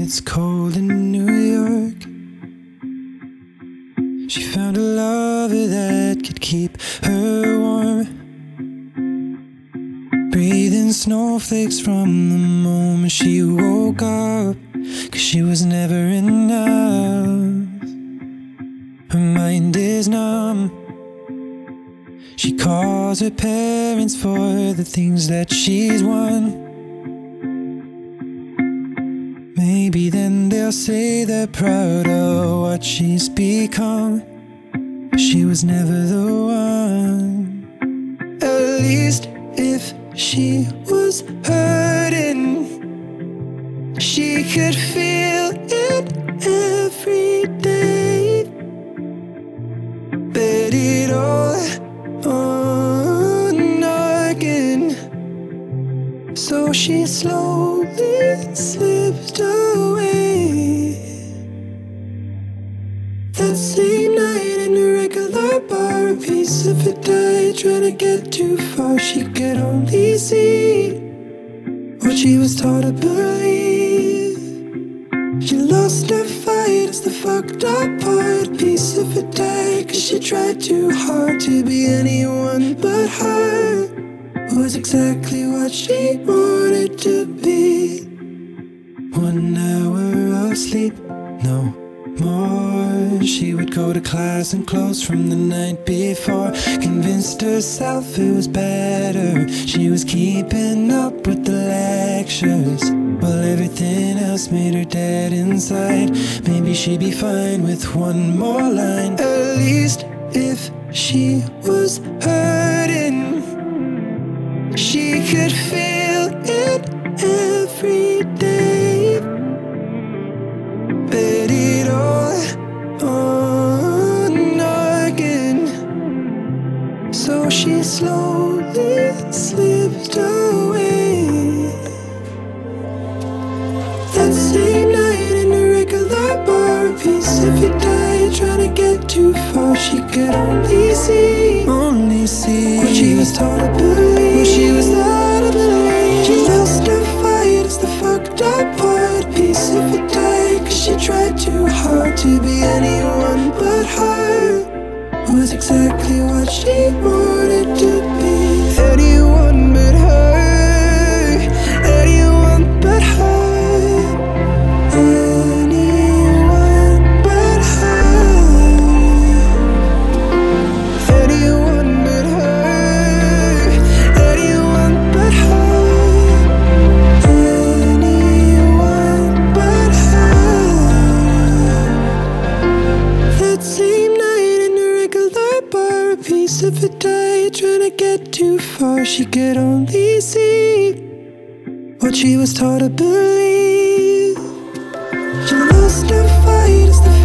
it's cold in New York, she found a lover that could keep her warm, breathing snowflakes from the moment she woke up, 'cause she was never enough. Her mind is numb. She calls her parents for the things that she's won. Maybe then they'll say they're proud of what she's become, but she was never the one. At least if she was hurting, she could feel it every day. Bet it all on again. So she slowly slipped away. That same night in a regular bar, a piece of her died, trying to get too far. She could only see what she was taught to believe. She lost her fight, it's the fucked up part. A piece of her died 'cause she tried too hard to be anyone but her. Was exactly what she wanted to be. 1 hour of sleep, no more. She would go to class in clothes from the night before, convinced herself it was better. She was keeping up with the lectures, while everything else made her dead inside. Maybe she'd be fine with one more line. At least if she was hurting, she could feel it every day. Bet it all on again. So she slowly slipped away. That same night in a regular bar, a piece of it died, trying to get too far. She could only see what she was taught to believe. What she was taught to believe. She lost her fight, it's the fucked up part. A piece of it died 'cause she tried too hard to be anyone but her. Was exactly what she wanted to be. Anyone but her. Anyone but her. Anyone but her. Anyone but her. Anyone but her. Anyone but her. That same night in a regular bar, a piece of it died, trying to get too far. She could only see what she was taught to believe. She lost her fight, it's the